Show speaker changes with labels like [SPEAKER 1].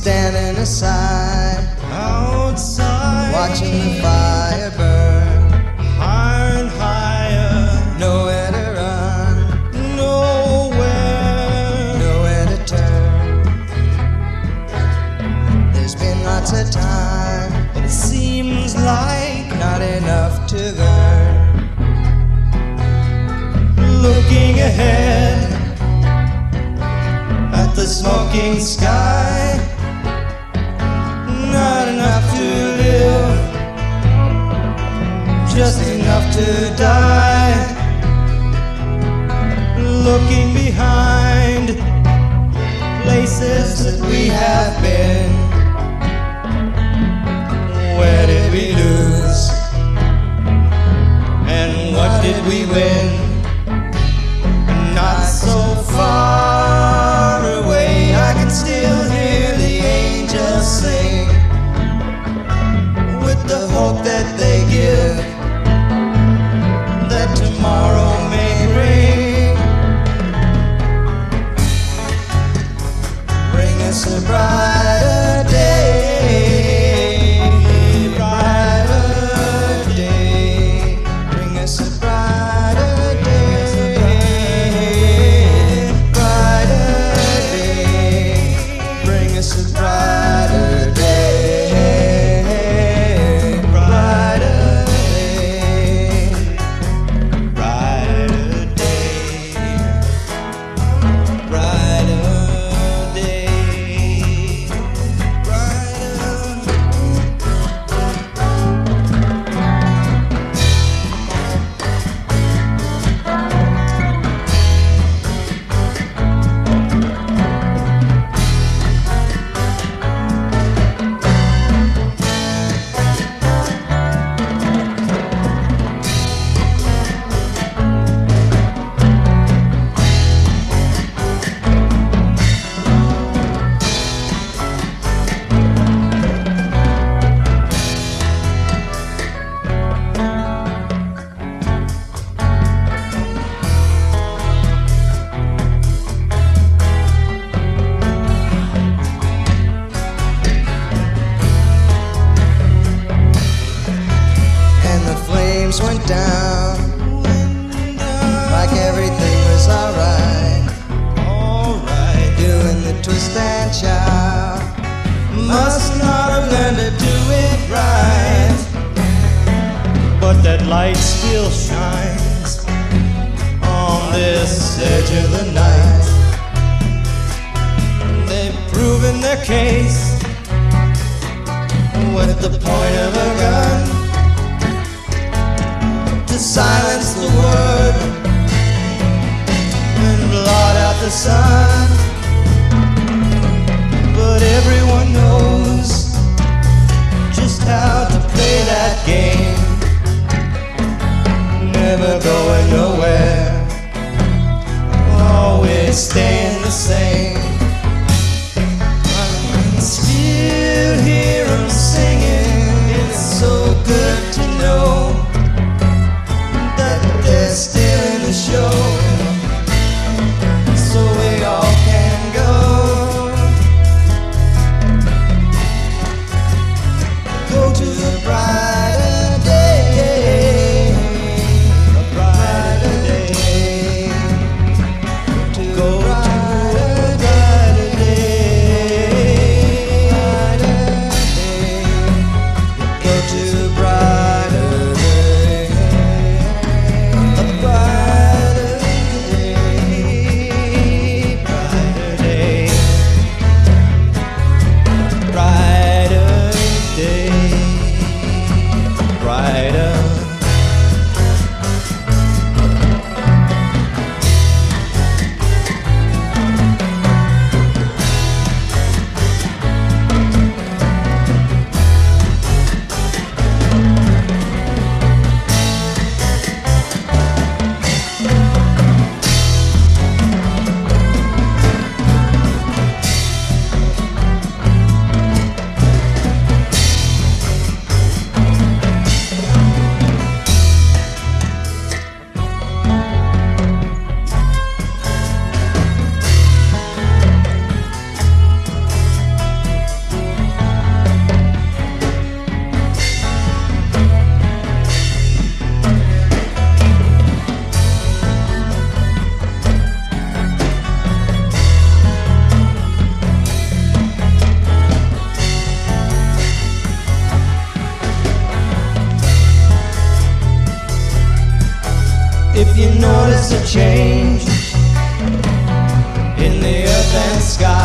[SPEAKER 1] standing
[SPEAKER 2] outside,
[SPEAKER 1] watching the fire burn,
[SPEAKER 2] higher and higher,
[SPEAKER 1] nowhere to run,
[SPEAKER 2] nowhere
[SPEAKER 1] to turn. There's been lots of time,
[SPEAKER 2] but it seems like
[SPEAKER 1] not enough to learn.
[SPEAKER 2] Looking ahead at the smoking sky, not enough to live, just enough to die. Looking behind places that we have been. Where did we lose? And what did we win? Not so far away, I can still hear the angels sing, with the hope that they give, that tomorrow may bring us a brighter day.
[SPEAKER 1] Went down like everything was alright, doing the twist and shout. Must not have learned to do it right, but that light still shines on this edge of the night. They've proven their case with the point of a gun, silence the word and blot out the sun. But everyone knows just how to play that game, never going nowhere, always staying the same. I can still hear them singing, it's so good to know they're still in the show, so we all can go to a brighter day, a brighter day, to go to a brighter day. process of change in the earth and sky.